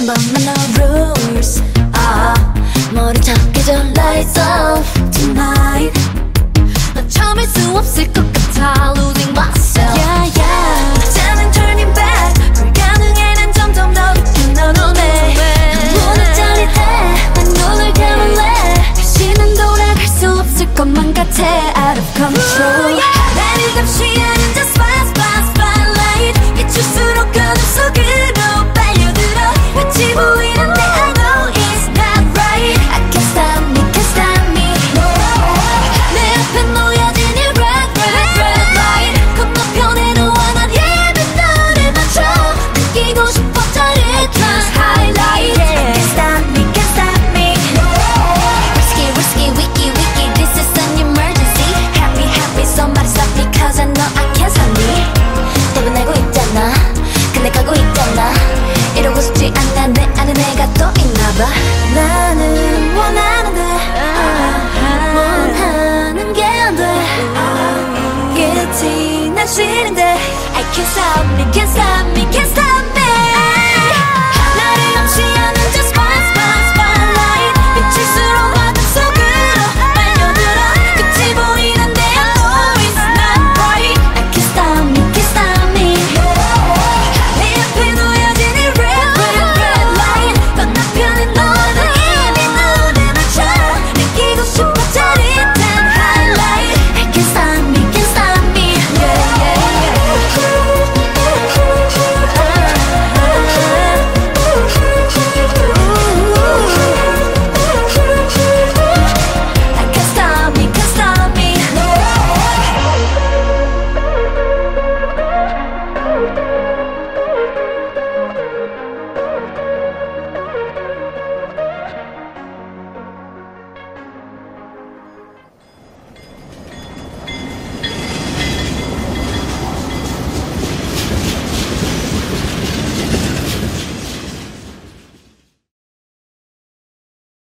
한 번만 no rules. 머리 작게 져 lights off tonight. 난 참을 수 없을 것 같아 losing myself. Yeah yeah. 이제는 turning back. 불가능해 난 점점 더 깊은 너 눈에. 문을 짜릴 때난 눈을 감을래. 다시는 돌아갈 수 없을 것만 같아 out of control. 나를 감시하는 just spotlight. 비출수록 어둠 속으로 빨려들어. 같이 보이는데 I know it's not right. I can't stop me, can't stop me. 내 앞에 놓여진 이 red light. 건너편에 너와 난 예쁜 너를 맞춰. 느끼고 싶어 짜릿한 highlight. I can't stop me, can't stop me. Risky, wiki, this is an emergency. Happy, somebody stop me cause I know I can't stop me. 대변하고 있잖아, 근데 가고 있잖아. 이러고 싶지 않아 내 안에 내가 또 있나봐. 나는 원하는데 원하는 게 안 돼. 끝이 난 싫은데 I can't stop me, can't stop me, can't stop me.